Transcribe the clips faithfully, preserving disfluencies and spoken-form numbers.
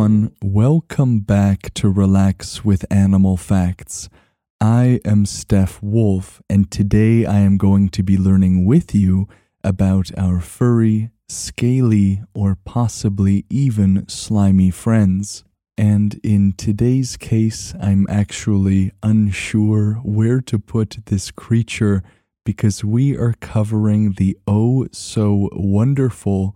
everyone, welcome back to Relax with Animal Facts. I am Steph Wolf, and today I am going to be learning with you about our furry, scaly, or possibly even slimy friends. And in today's case, I'm actually unsure where to put this creature because we are covering the oh so wonderful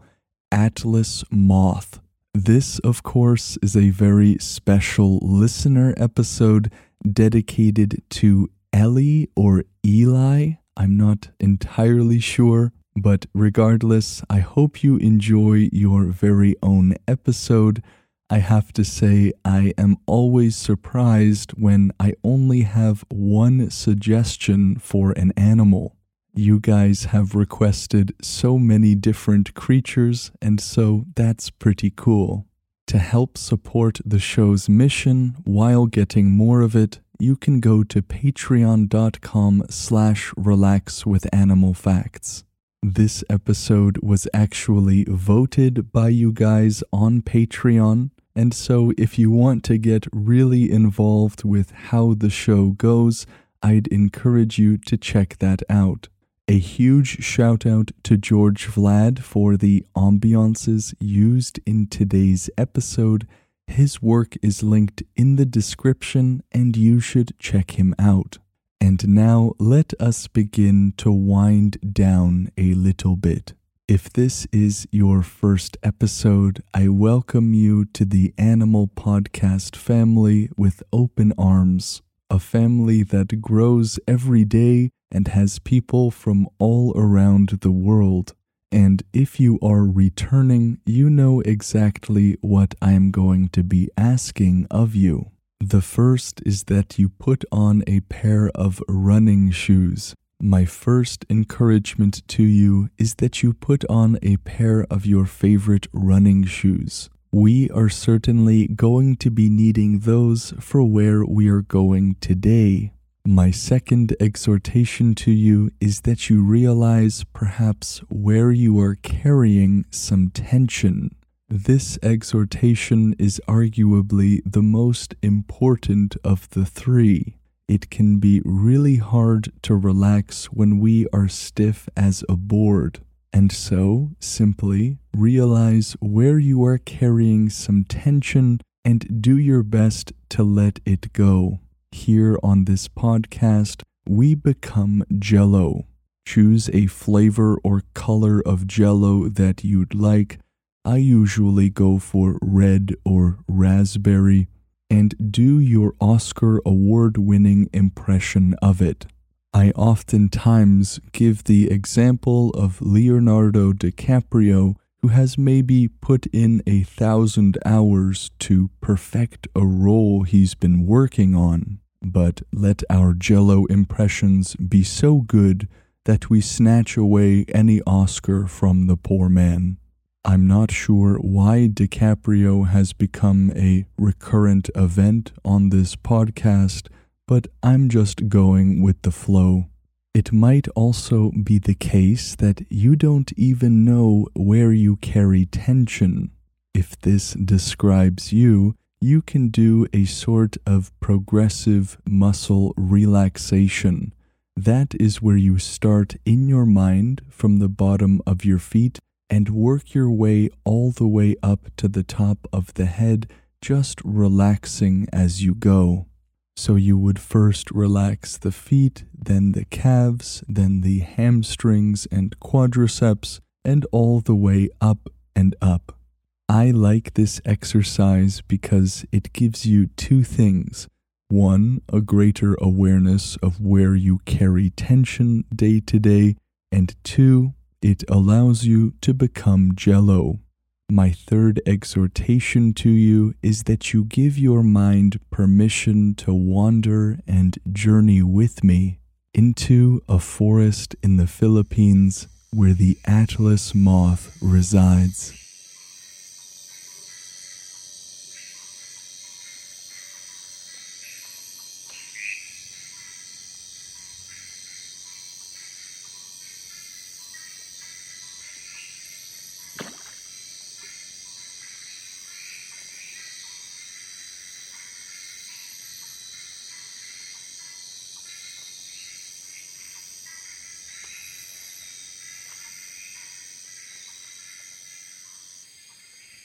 Atlas moth. This, of course, is a very special listener episode dedicated to Ellie or Eli. I'm not entirely sure, but regardless, I hope you enjoy your very own episode. I have to say, I am always surprised when I only have one suggestion for an animal. You guys have requested so many different creatures, and so that's pretty cool. To help support the show's mission while getting more of it, you can go to patreon.com slash relax with animal facts. This episode was actually voted by you guys on Patreon, and so if you want to get really involved with how the show goes, I'd encourage you to check that out. A huge shout out to George Vlad for the ambiances used in today's episode. His work is linked in the description and you should check him out. And now let us begin to wind down a little bit. If this is your first episode, I welcome you to the Animal Podcast family with open arms, a family that grows every day and has people from all around the world. And if you are returning, you know exactly what I am going to be asking of you. The first is that you put on a pair of running shoes. My first encouragement to you is that you put on a pair of your favorite running shoes. We are certainly going to be needing those for where we are going today. My second exhortation to you is that you realize perhaps where you are carrying some tension. This exhortation is arguably the most important of the three. It can be really hard to relax when we are stiff as a board. And so, simply realize where you are carrying some tension and do your best to let it go. Here on this podcast, we become Jell-O. Choose a flavor or color of Jell-O that you'd like. I usually go for red or raspberry, and do your Oscar award-winning impression of it. I oftentimes give the example of Leonardo DiCaprio, who has maybe put in a thousand hours to perfect a role he's been working on. But let our Jell-O impressions be so good that we snatch away any Oscar from the poor man. I'm not sure why DiCaprio has become a recurrent event on this podcast, but I'm just going with the flow. It might also be the case that you don't even know where you carry tension. If this describes you, you can do a sort of progressive muscle relaxation. That is where you start in your mind from the bottom of your feet and work your way all the way up to the top of the head, just relaxing as you go. So you would first relax the feet, then the calves, then the hamstrings and quadriceps, and all the way up and up. I like this exercise because it gives you two things. One, a greater awareness of where you carry tension day to day, and two, it allows you to become Jell-O. My third exhortation to you is that you give your mind permission to wander and journey with me into a forest in the Philippines where the Atlas moth resides.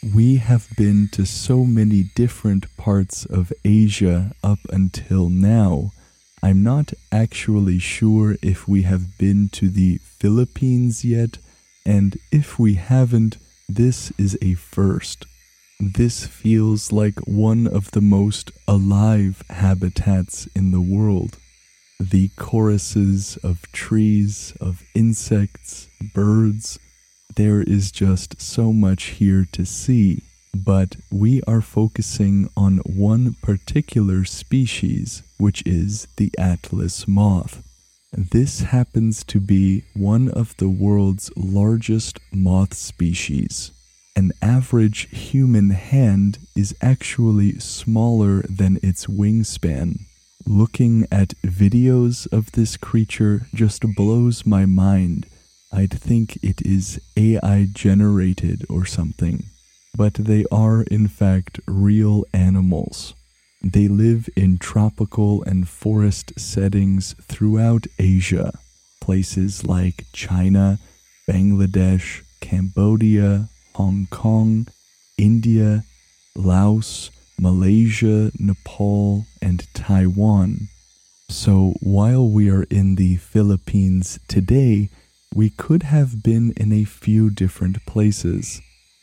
We have been to so many different parts of Asia up until now. I'm not actually sure if we have been to the Philippines yet, and if we haven't, this is a first. This feels like one of the most alive habitats in the world. The choruses of trees, of insects, birds, there is just so much here to see, but we are focusing on one particular species, which is the Atlas moth. This happens to be one of the world's largest moth species. An average human hand is actually smaller than its wingspan. Looking at videos of this creature just blows my mind. I'd think it is A I generated or something. But they are in fact real animals. They live in tropical and forest settings throughout Asia, places like China, Bangladesh, Cambodia, Hong Kong, India, Laos, Malaysia, Nepal, and Taiwan. So while we are in the Philippines today, we could have been in a few different places,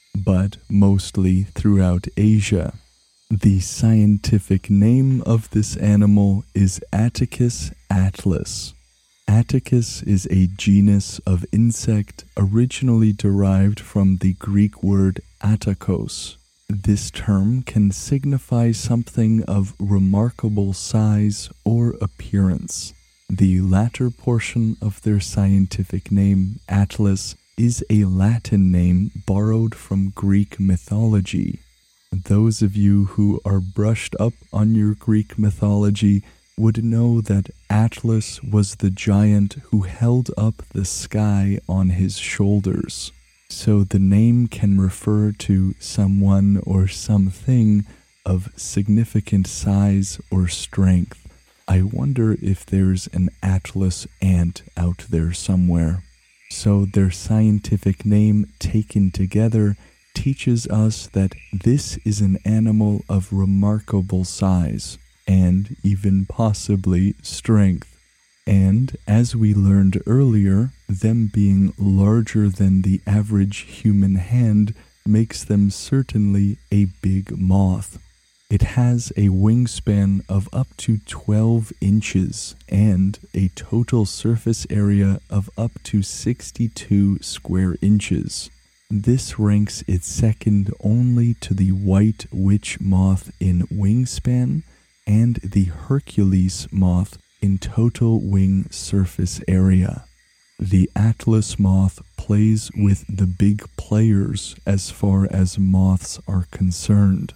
but mostly throughout Asia. The scientific name of this animal is Attacus atlas. Attacus is a genus of insect originally derived from the Greek word attakos. This term can signify something of remarkable size or appearance. The latter portion of their scientific name, Atlas, is a Latin name borrowed from Greek mythology. Those of you who are brushed up on your Greek mythology would know that Atlas was the giant who held up the sky on his shoulders. So the name can refer to someone or something of significant size or strength. I wonder if there's an Atlas ant out there somewhere. So their scientific name taken together teaches us that this is an animal of remarkable size and even possibly strength. And as we learned earlier, them being larger than the average human hand makes them certainly a big moth. It has a wingspan of up to twelve inches and a total surface area of up to sixty-two square inches. This ranks it second only to the white witch moth in wingspan and the Hercules moth in total wing surface area. The Atlas moth plays with the big players as far as moths are concerned.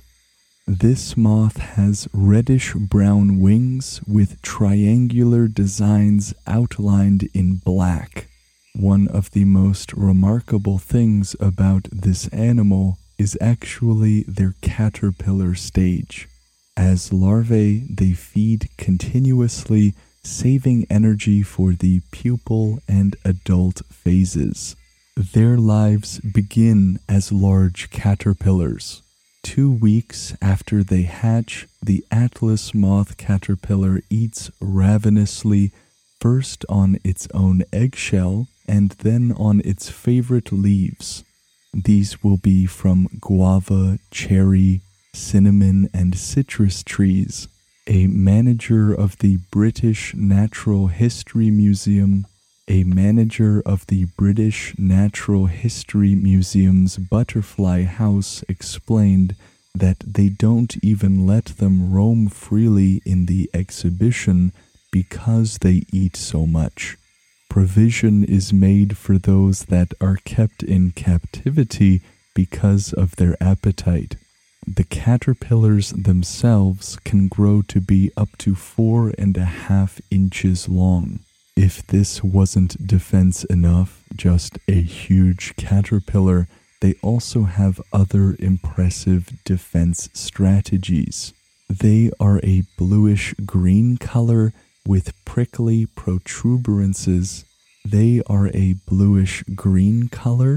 This moth has reddish-brown wings with triangular designs outlined in black. One of the most remarkable things about this animal is actually their caterpillar stage. As larvae, they feed continuously, saving energy for the pupal and adult phases. Their lives begin as large caterpillars. Two weeks after they hatch, the Atlas moth caterpillar eats ravenously, first on its own eggshell and then on its favorite leaves. These will be from guava, cherry, cinnamon, and citrus trees. A manager of the British Natural History Museum, a manager of the British Natural History Museum's Butterfly House explained that they don't even let them roam freely in the exhibition because they eat so much. Provision is made for those that are kept in captivity because of their appetite. The caterpillars themselves can grow to be up to four and a half inches long. If this wasn't defense enough, just a huge caterpillar, they also have other impressive defense strategies. They are a bluish-green color with prickly protuberances. They are a bluish-green color,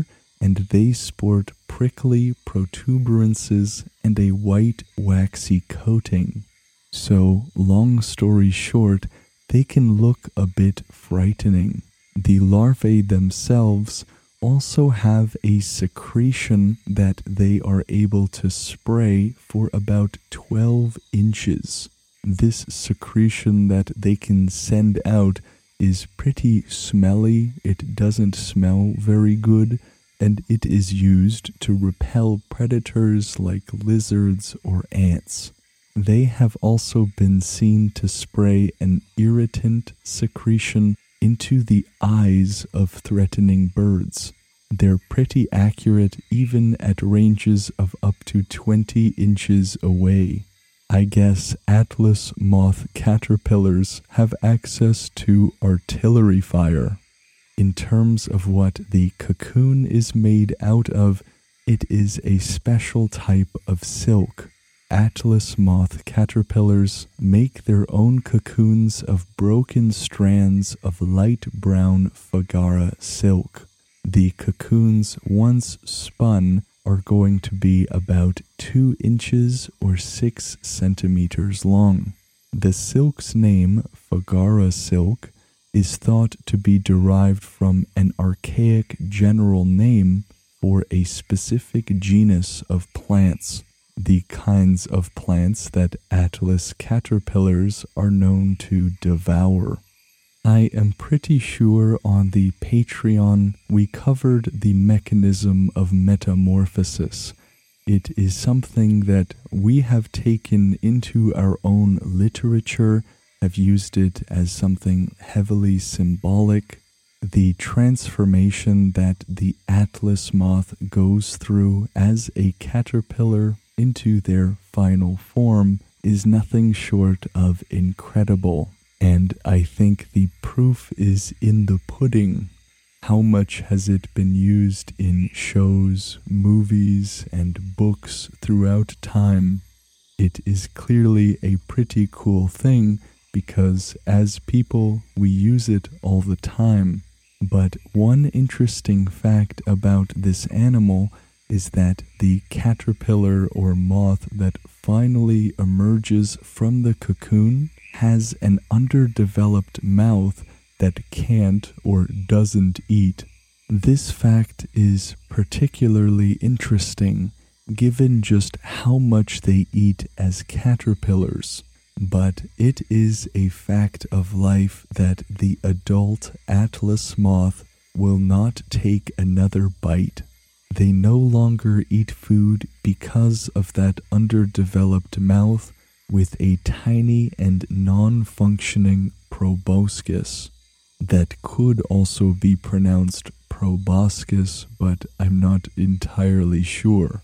and they sport prickly protuberances and a white waxy coating. So, long story short, they can look a bit frightening. The larvae themselves also have a secretion that they are able to spray for about twelve inches. This secretion that they can send out is pretty smelly, it doesn't smell very good, and it is used to repel predators like lizards or ants. They have also been seen to spray an irritant secretion into the eyes of threatening birds. They're pretty accurate even at ranges of up to twenty inches away. I guess Atlas moth caterpillars have access to artillery fire. In terms of what the cocoon is made out of, it is a special type of silk. Atlas moth caterpillars make their own cocoons of broken strands of light brown Fagara silk. The cocoons, once spun, are going to be about two inches or six centimeters long. The silk's name, Fagara silk, is thought to be derived from an archaic general name for a specific genus of plants, the kinds of plants that Atlas caterpillars are known to devour. I am pretty sure on the Patreon we covered the mechanism of metamorphosis. It is something that we have taken into our own literature, have used it as something heavily symbolic. The transformation that the Atlas moth goes through as a caterpillar into their final form is nothing short of incredible. And I think the proof is in the pudding. How much has it been used in shows, movies, and books throughout time? It is clearly a pretty cool thing because as people, we use it all the time. But one interesting fact about this animal is that the caterpillar or moth that finally emerges from the cocoon has an underdeveloped mouth that can't or doesn't eat. This fact is particularly interesting given just how much they eat as caterpillars, but it is a fact of life that the adult Atlas moth will not take another bite. They no longer eat food because of that underdeveloped mouth with a tiny and non-functioning proboscis that could also be pronounced proboscis, but I'm not entirely sure.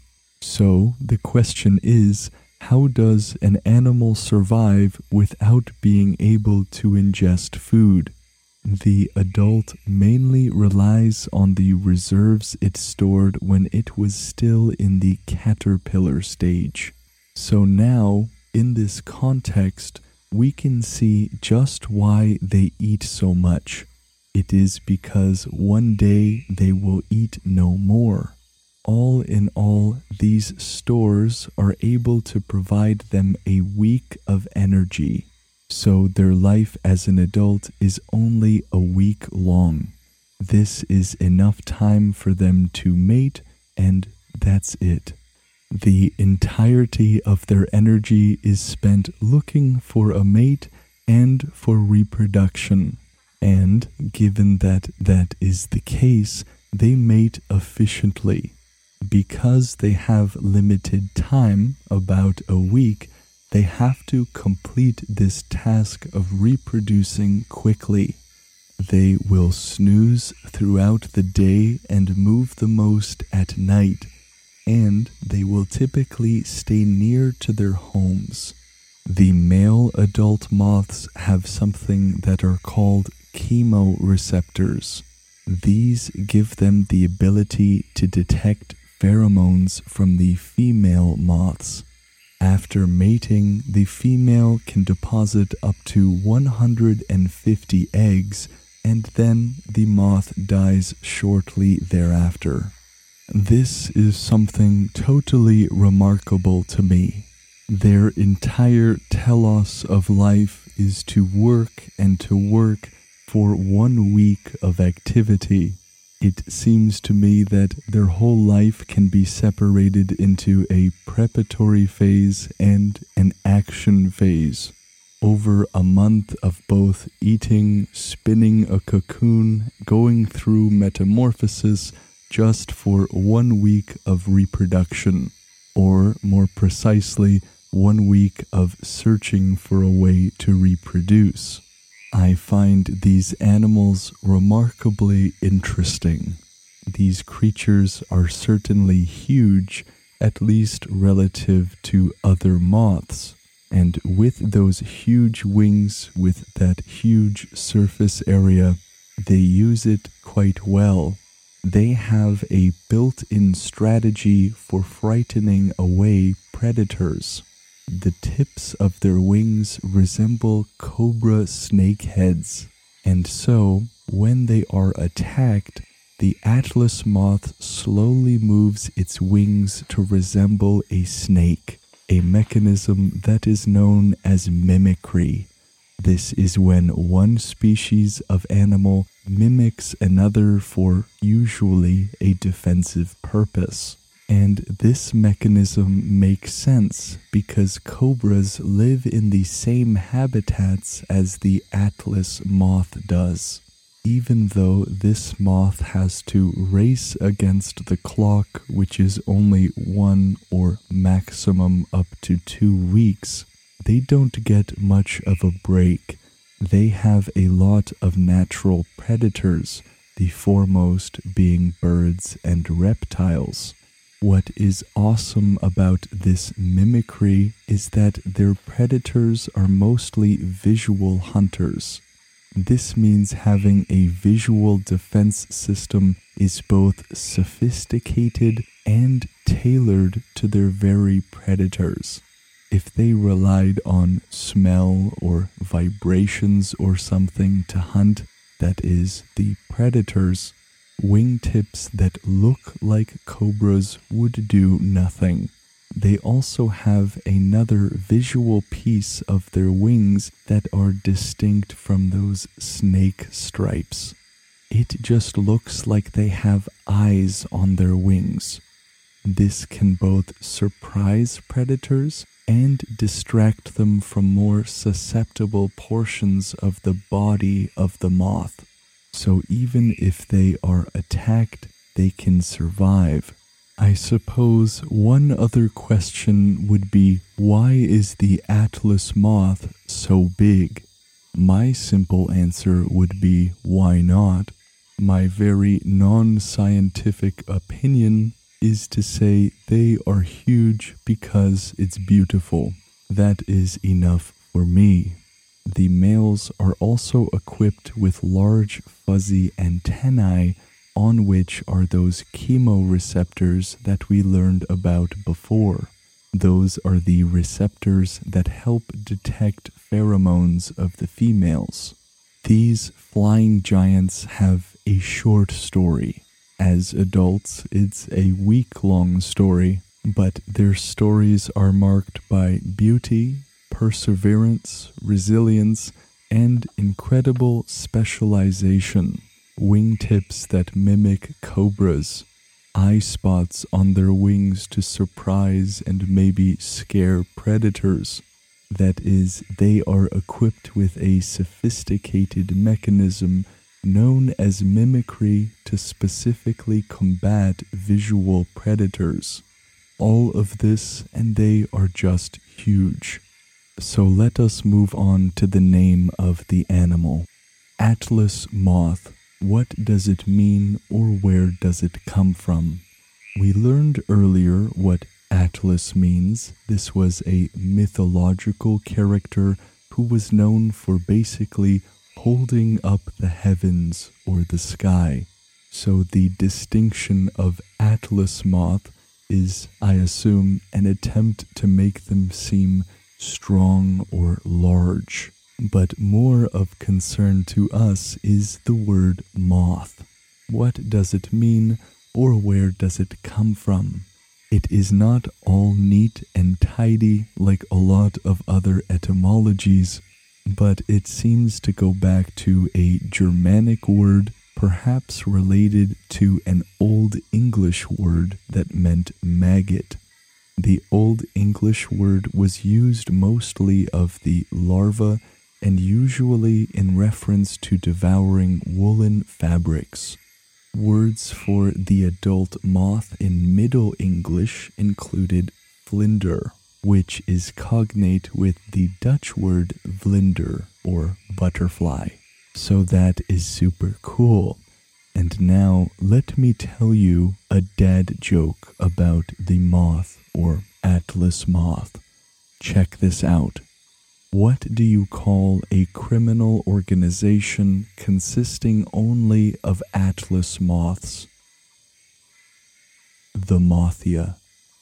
So the question is, how does an animal survive without being able to ingest food? The adult mainly relies on the reserves it stored when it was still in the caterpillar stage. So now, in this context, we can see just why they eat so much. It is because one day they will eat no more. All in all, these stores are able to provide them a week of energy. So their life as an adult is only a week long. This is enough time for them to mate, and that's it. The entirety of their energy is spent looking for a mate and for reproduction. And given that that is the case, they mate efficiently. Because they have limited time, about a week, they have to complete this task of reproducing quickly. They will snooze throughout the day and move the most at night, and they will typically stay near to their homes. The male adult moths have something that are called chemoreceptors. These give them the ability to detect pheromones from the female moths. After mating, the female can deposit up to one hundred fifty eggs, and then the moth dies shortly thereafter. This is something totally remarkable to me. Their entire telos of life is to work and to work for one week of activity. It seems to me that their whole life can be separated into a preparatory phase and an action phase. Over a month of both eating, spinning a cocoon, going through metamorphosis, just for one week of reproduction, or more precisely, one week of searching for a way to reproduce. I find these animals remarkably interesting. These creatures are certainly huge, at least relative to other moths, and with those huge wings, with that huge surface area, they use it quite well. They have a built-in strategy for frightening away predators. The tips of their wings resemble cobra snake heads, and so, when they are attacked, the Atlas moth slowly moves its wings to resemble a snake, a mechanism that is known as mimicry. This is when one species of animal mimics another for usually a defensive purpose. And this mechanism makes sense because cobras live in the same habitats as the Atlas moth does. Even though this moth has to race against the clock, which is only one or maximum up to two weeks, they don't get much of a break. They have a lot of natural predators, the foremost being birds and reptiles. What is awesome about this mimicry is that their predators are mostly visual hunters. This means having a visual defense system is both sophisticated and tailored to their very predators. If they relied on smell or vibrations or something to hunt, that is, the predators, wingtips that look like cobras would do nothing. They also have another visual piece of their wings that are distinct from those snake stripes. It just looks like they have eyes on their wings. This can both surprise predators and distract them from more susceptible portions of the body of the moth. So even if they are attacked, they can survive. I suppose one other question would be, why is the Atlas moth so big? My simple answer would be, why not? My very non-scientific opinion is to say they are huge because it's beautiful. That is enough for me. The males are also equipped with large fuzzy antennae on which are those chemoreceptors that we learned about before. Those are the receptors that help detect pheromones of the females. These flying giants have a short story. As adults, it's a week-long story, but their stories are marked by beauty, perseverance, resilience, and incredible specialization. Wingtips that mimic cobras, eye spots on their wings to surprise and maybe scare predators. That is, they are equipped with a sophisticated mechanism known as mimicry to specifically combat visual predators. All of this, and they are just huge. So let us move on to the name of the animal. Atlas moth. What does it mean, or where does it come from? We learned earlier what Atlas means. This was a mythological character who was known for basically holding up the heavens or the sky. So the distinction of Atlas moth is, I assume, an attempt to make them seem strong or large. But more of concern to us is the word moth. What does it mean? or where does it come from? It is not all neat and tidy like a lot of other etymologies, but it seems to go back to a Germanic word, perhaps related to an Old English word that meant maggot. The Old English word was used mostly of the larva and usually in reference to devouring woolen fabrics. Words for the adult moth in Middle English included vlinder, which is cognate with the Dutch word vlinder, or butterfly. So that is super cool. And now let me tell you a dad joke about the moth, or Atlas moth. Check this out. What do you call a criminal organization consisting only of Atlas moths? The Mothia.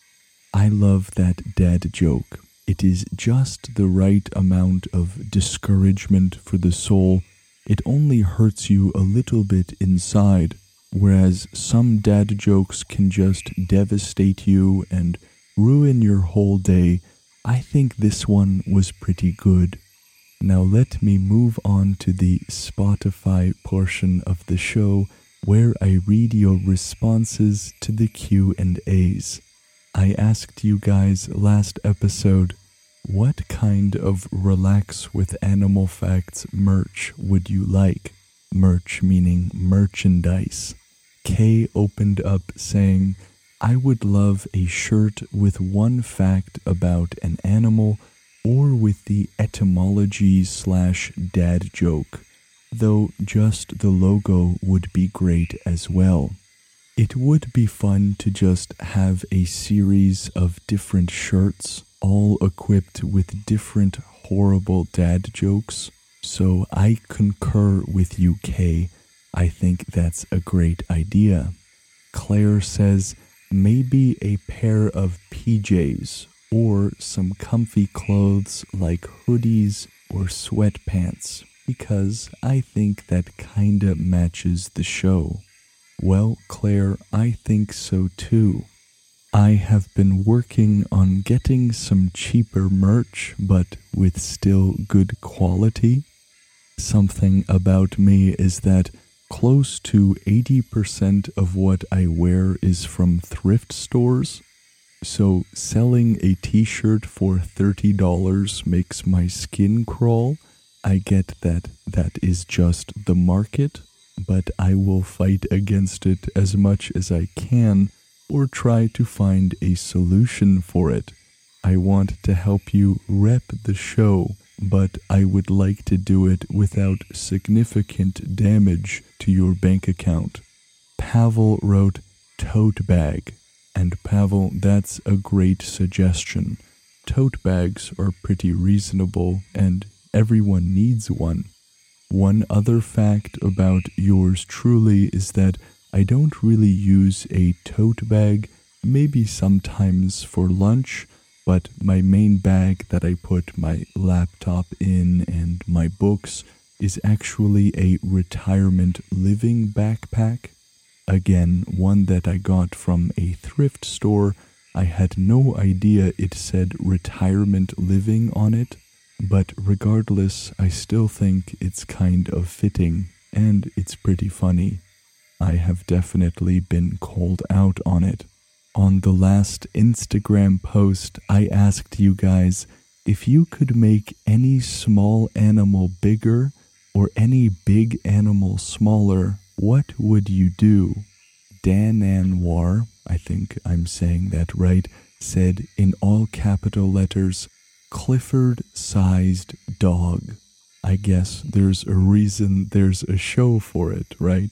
I love that dad joke. It is just the right amount of discouragement for the soul. It only hurts you a little bit inside, whereas some dad jokes can just devastate you and ruin your whole day. I think this one was pretty good. Now let me move on to the Spotify portion of the show where I read your responses to the Q and A's. I asked you guys last episode, what kind of Relax with Animal Facts merch would you like? Merch meaning merchandise. Kay opened up saying, I would love a shirt with one fact about an animal or with the etymology slash dad joke, though just the logo would be great as well. It would be fun to just have a series of different shirts, all equipped with different horrible dad jokes, so I concur with you, Kay. I think that's a great idea. Claire says, maybe a pair of P Js or some comfy clothes like hoodies or sweatpants, because I think that kinda matches the show. Well, Claire, I think so too. I have been working on getting some cheaper merch, but with still good quality. Something about me is that close to eighty percent of what I wear is from thrift stores, so selling a t-shirt for thirty dollars makes my skin crawl. I get that that is just the market, but I will fight against it as much as I can or try to find a solution for it. I want to help you rep the show, but I would like to do it without significant damage to your bank account. Pavel wrote tote bag, and Pavel, that's a great suggestion. Tote bags are pretty reasonable, and everyone needs one. One other fact about yours truly is that I don't really use a tote bag, maybe sometimes for lunch, but my main bag that I put my laptop in and my books is actually a retirement living backpack. Again, one that I got from a thrift store. I had no idea it said retirement living on it, but regardless, I still think it's kind of fitting, and it's pretty funny. I have definitely been called out on it. On the last Instagram post, I asked you guys if you could make any small animal bigger or any big animal smaller, what would you do? Dan Anwar, I think I'm saying that right, said in all capital letters, Clifford-sized dog. I guess there's a reason there's a show for it, right?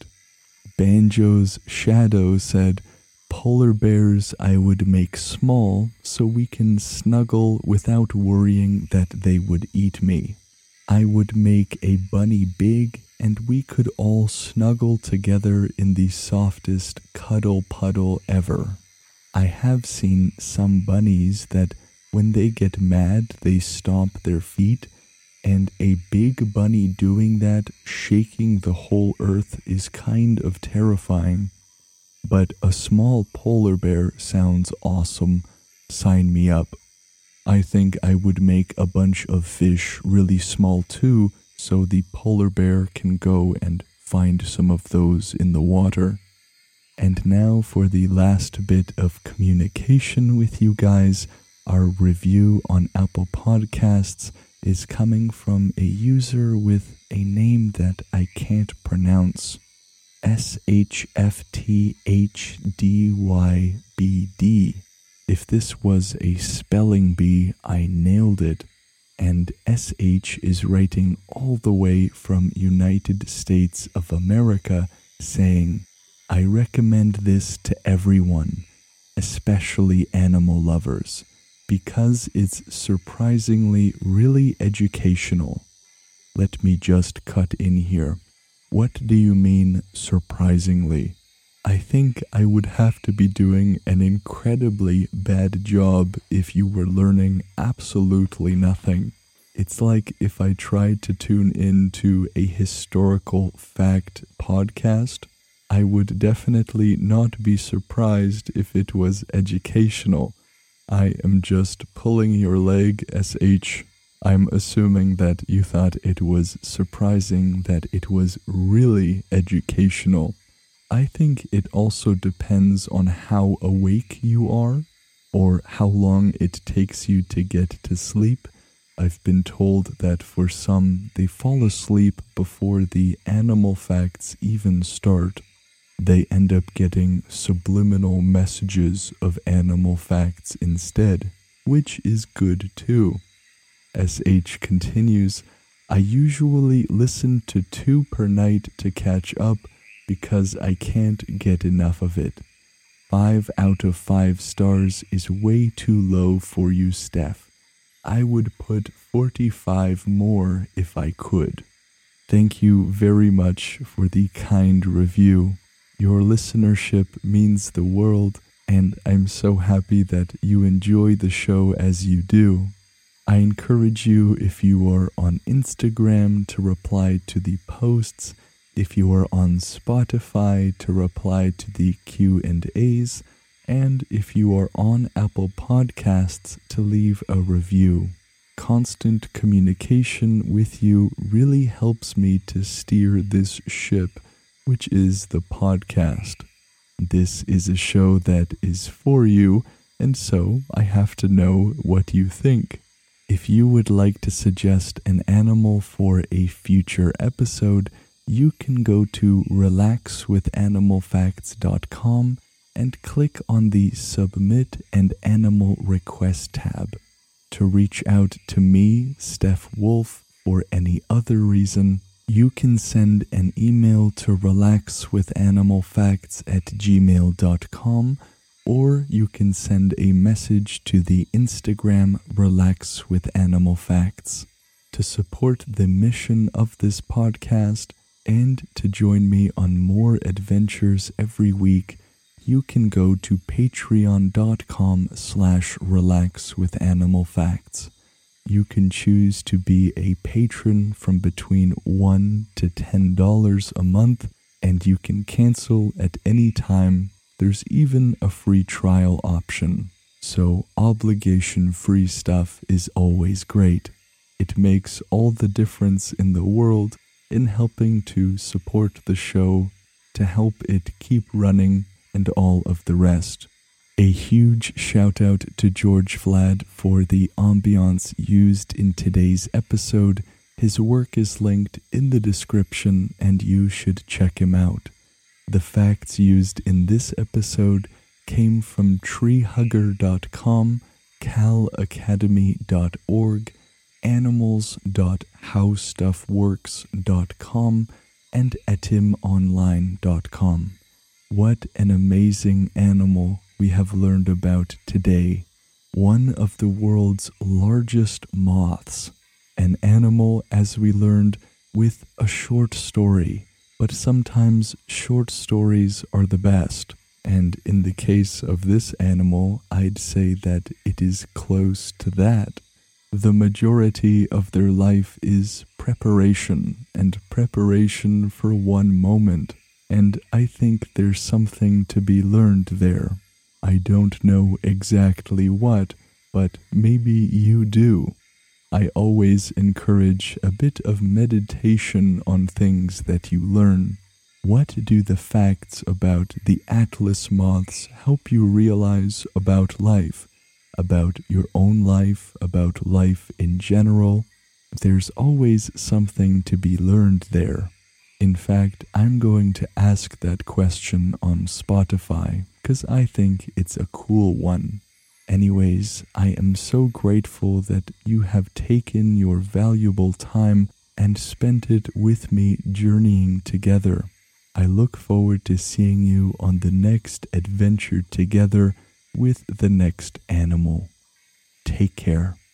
Banjo's Shadow said, polar bears I would make small so we can snuggle without worrying that they would eat me. I would make a bunny big and we could all snuggle together in the softest cuddle puddle ever. I have seen some bunnies that when they get mad they stomp their feet, and a big bunny doing that, shaking the whole earth, is kind of terrifying. but a small polar bear sounds awesome. Sign me up. I think I would make a bunch of fish really small too, so the polar bear can go and find some of those in the water. And now for the last bit of communication with you guys. Our review on Apple Podcasts is coming from a user with a name that I can't pronounce. S H F T H D Y B D. If this was a spelling bee, I nailed it. And S H is writing all the way from United States of America, saying, I recommend this to everyone, especially animal lovers, because it's surprisingly really educational. Let me just cut in here. What do you mean, surprisingly? I think I would have to be doing an incredibly bad job if you were learning absolutely nothing. It's like if I tried to tune into a historical fact podcast, I would definitely not be surprised if it was educational. I am just pulling your leg, S H. I'm assuming that you thought it was surprising that it was really educational. I think it also depends on how awake you are, or how long it takes you to get to sleep. I've been told that for some, they fall asleep before the animal facts even start. They end up getting subliminal messages of animal facts instead, which is good too. S H continues, I usually listen to two per night to catch up because I can't get enough of it. Five out of five stars is way too low for you, Steph. I would put forty-five more if I could. Thank you very much for the kind review. Your listenership means the world, and I'm so happy that you enjoy the show as you do. I encourage you, if you are on Instagram, to reply to the posts, if you are on Spotify, to reply to the Q and A's, and if you are on Apple Podcasts, to leave a review. Constant communication with you really helps me to steer this ship, which is the podcast. This is a show that is for you, and so I have to know what you think. If you would like to suggest an animal for a future episode, you can go to relax with animal facts dot com and click on the Submit and Animal Request tab. To reach out to me, Steph Wolf, for any other reason, you can send an email to relax with animal facts at gmail dot com, or you can send a message to the Instagram Relax with Animal Facts. To support the mission of this podcast and to join me on more adventures every week, you can go to patreon dot com slash relax with animal facts. You can choose to be a patron from between one to ten dollars a month, and you can cancel at any time. There's even a free trial option, so obligation-free stuff is always great. It makes all the difference in the world in helping to support the show, to help it keep running, and all of the rest. A huge shout out to George Vlad for the ambiance used in today's episode. His work is linked in the description and you should check him out. The facts used in this episode came from tree hugger dot com, cal academy dot org, animals dot how stuff works dot com, and etim online dot com. What an amazing animal we have learned about today. One of the world's largest moths. An animal, as we learned, with a short story. But sometimes short stories are the best. And in the case of this animal, I'd say that it is close to that. The majority of their life is preparation, and preparation for one moment. and I think there's something to be learned there. I don't know exactly what, but maybe you do. I always encourage a bit of meditation on things that you learn. What do the facts about the Atlas moths help you realize about life, about your own life, about life in general? There's always something to be learned there. In fact, I'm going to ask that question on Spotify because I think it's a cool one. Anyways, I am so grateful that you have taken your valuable time and spent it with me journeying together. I look forward to seeing you on the next adventure together with the next animal. Take care.